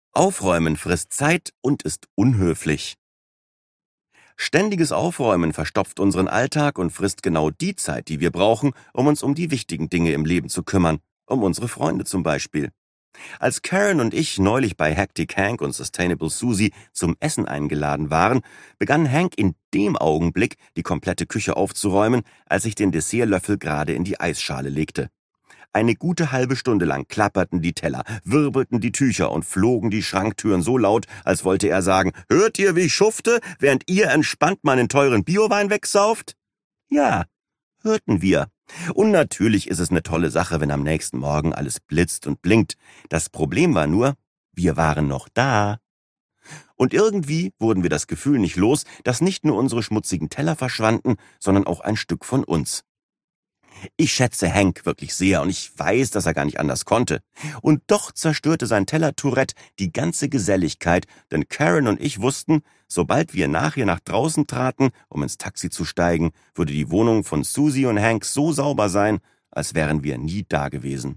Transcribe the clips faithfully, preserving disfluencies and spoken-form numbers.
Aufräumen frisst Zeit und ist unhöflich. Ständiges Aufräumen verstopft unseren Alltag und frisst genau die Zeit, die wir brauchen, um uns um die wichtigen Dinge im Leben zu kümmern, um unsere Freunde zum Beispiel. Als Karen und ich neulich bei Hectic Hank und Sustainable Susie zum Essen eingeladen waren, begann Hank in dem Augenblick, die komplette Küche aufzuräumen, als ich den Dessertlöffel gerade in die Eisschale legte. Eine gute halbe Stunde lang klapperten die Teller, wirbelten die Tücher und flogen die Schranktüren so laut, als wollte er sagen, hört ihr, wie ich schufte, während ihr entspannt meinen teuren Biowein wegsauft? Ja, hörten wir. Und natürlich ist es eine tolle Sache, wenn am nächsten Morgen alles blitzt und blinkt. Das Problem war nur, wir waren noch da. Und irgendwie wurden wir das Gefühl nicht los, dass nicht nur unsere schmutzigen Teller verschwanden, sondern auch ein Stück von uns. Ich schätze Hank wirklich sehr und ich weiß, dass er gar nicht anders konnte. Und doch zerstörte sein Teller-Tourette die ganze Geselligkeit, denn Karen und ich wussten, sobald wir nachher nach draußen traten, um ins Taxi zu steigen, würde die Wohnung von Susie und Hank so sauber sein, als wären wir nie da gewesen.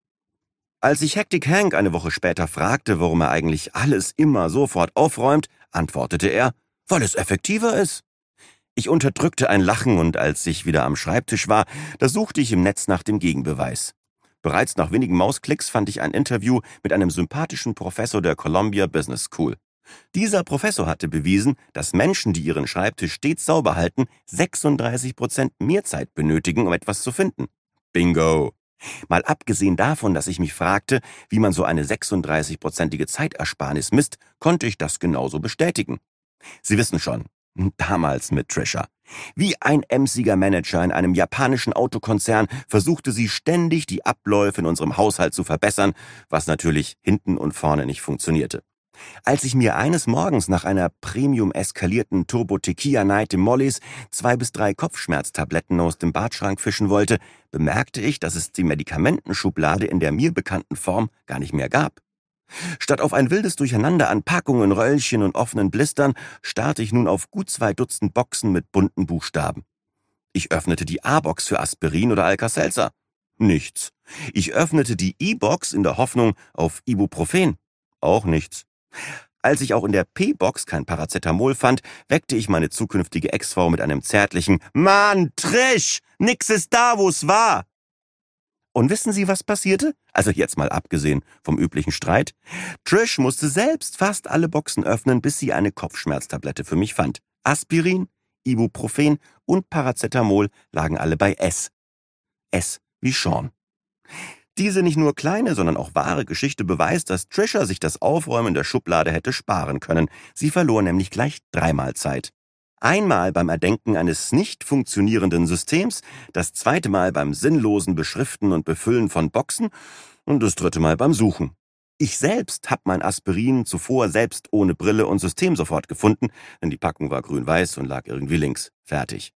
Als ich Hectic Hank eine Woche später fragte, warum er eigentlich alles immer sofort aufräumt, antwortete er, weil es effektiver ist. Ich unterdrückte ein Lachen und als ich wieder am Schreibtisch war, da suchte ich im Netz nach dem Gegenbeweis. Bereits nach wenigen Mausklicks fand ich ein Interview mit einem sympathischen Professor der Columbia Business School. Dieser Professor hatte bewiesen, dass Menschen, die ihren Schreibtisch stets sauber halten, sechsunddreißig Prozent mehr Zeit benötigen, um etwas zu finden. Bingo! Mal abgesehen davon, dass ich mich fragte, wie man so eine sechsunddreißig-prozentige Zeitersparnis misst, konnte ich das genauso bestätigen. Sie wissen schon, damals mit Trisha. Wie ein emsiger Manager in einem japanischen Autokonzern versuchte sie ständig, die Abläufe in unserem Haushalt zu verbessern, was natürlich hinten und vorne nicht funktionierte. Als ich mir eines Morgens nach einer Premium-eskalierten Turbo-Tequila-Night im Mollys zwei bis drei Kopfschmerztabletten aus dem Badschrank fischen wollte, bemerkte ich, dass es die Medikamentenschublade in der mir bekannten Form gar nicht mehr gab. Statt auf ein wildes Durcheinander an Packungen, Röllchen und offenen Blistern starrte ich nun auf gut zwei Dutzend Boxen mit bunten Buchstaben. Ich öffnete die A-Box für Aspirin oder Alka-Seltzer. Nichts. Ich öffnete die E-Box in der Hoffnung auf Ibuprofen. Auch nichts. Als ich auch in der P-Box kein Paracetamol fand, weckte ich meine zukünftige Ex-Frau mit einem zärtlichen »Mann, Trish, nix ist da, wo's war!« Und wissen Sie, was passierte? Also jetzt mal abgesehen vom üblichen Streit. Trish musste selbst fast alle Boxen öffnen, bis sie eine Kopfschmerztablette für mich fand. Aspirin, Ibuprofen und Paracetamol lagen alle bei S. S wie Sean. Diese nicht nur kleine, sondern auch wahre Geschichte beweist, dass Trisha sich das Aufräumen der Schublade hätte sparen können. Sie verlor nämlich gleich dreimal Zeit. Einmal beim Erdenken eines nicht funktionierenden Systems, das zweite Mal beim sinnlosen Beschriften und Befüllen von Boxen und das dritte Mal beim Suchen. Ich selbst habe mein Aspirin zuvor selbst ohne Brille und System sofort gefunden, denn die Packung war grün-weiß und lag irgendwie links. Fertig.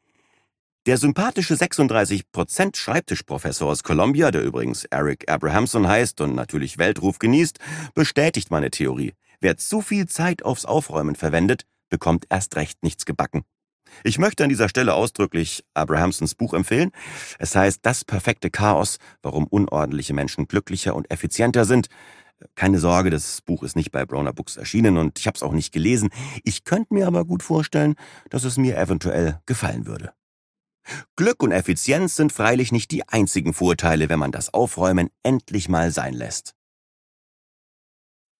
Der sympathische sechsunddreißig Prozent Schreibtischprofessor aus Columbia, der übrigens Eric Abrahamson heißt und natürlich Weltruf genießt, bestätigt meine Theorie. Wer zu viel Zeit aufs Aufräumen verwendet, bekommt erst recht nichts gebacken. Ich möchte an dieser Stelle ausdrücklich Abrahamsons Buch empfehlen. Es heißt Das perfekte Chaos, warum unordentliche Menschen glücklicher und effizienter sind. Keine Sorge, das Buch ist nicht bei Browner Books erschienen und ich habe es auch nicht gelesen. Ich könnte mir aber gut vorstellen, dass es mir eventuell gefallen würde. Glück und Effizienz sind freilich nicht die einzigen Vorteile, wenn man das Aufräumen endlich mal sein lässt.